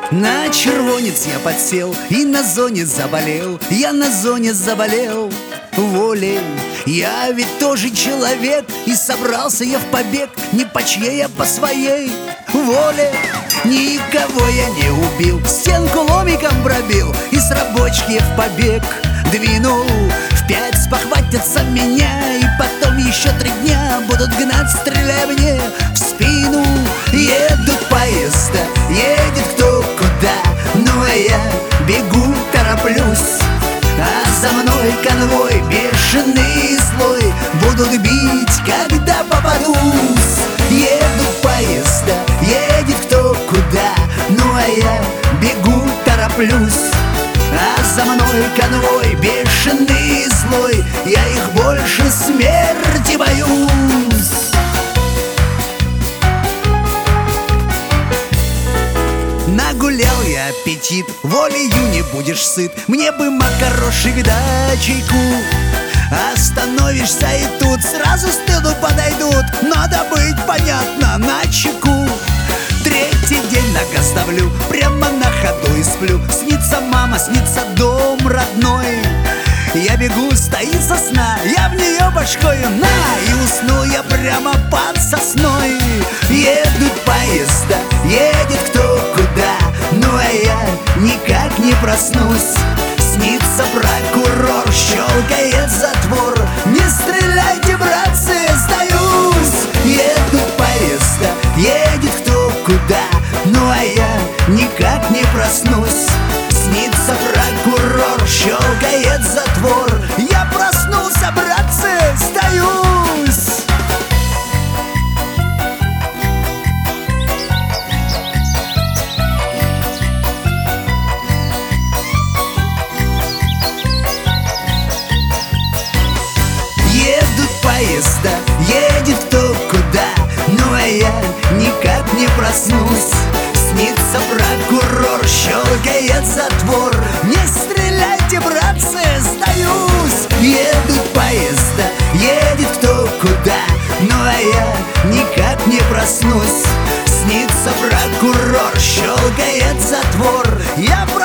На червонец я подсел и на зоне заболел. Я на зоне заболел волей. Я ведь тоже человек, и собрался я в побег. Не по чьей, я по своей воле. Никого я не убил, стенку ломиком пробил и с рабочки в побег двинул. В 5 спохватятся меня, и потом еще 3 дня будут гнать, стреляя мне в спину. Едут поезда, едет кто куда, ну а я бегу, тороплюсь. А за мной конвой бешеный и злой будут бить, когда попадусь. Едут поезда, едет кто куда, ну а я бегу, тороплюсь. А за мной конвой бешеный и злой, я их больше смерти боюсь. Нагулял я аппетит, волею не будешь сыт. Мне бы макарошек да чайку. Остановишься и тут сразу стыду подойдут. Надо быть, понятно, начеку. 3-й день нога ставлю, прямо на ходу и сплю. Снится мама, снится дом родной. Я бегу, стоит сосна, я в нее башкою на. И усну я прямо под сосной. Едут поезда, едет кто куда, ну а я никак не проснусь. Снится прокурор, щелкает затвор. Не стреляйте, братцы, сдаюсь. Едут поезда, едет кто куда, ну а я никак не проснусь. Снится прокурор, щелкает затвор. Я проснулся, братцы, сдаюсь. Едут поезда, едет кто куда, ну а я никак не проснусь. Снится прокурор, щелкает затвор. Не стреляйте, братцы, сдаюсь. Едут поезда, едет кто куда, ну а я никак не проснусь. Снится прокурор, щелкает затвор. Я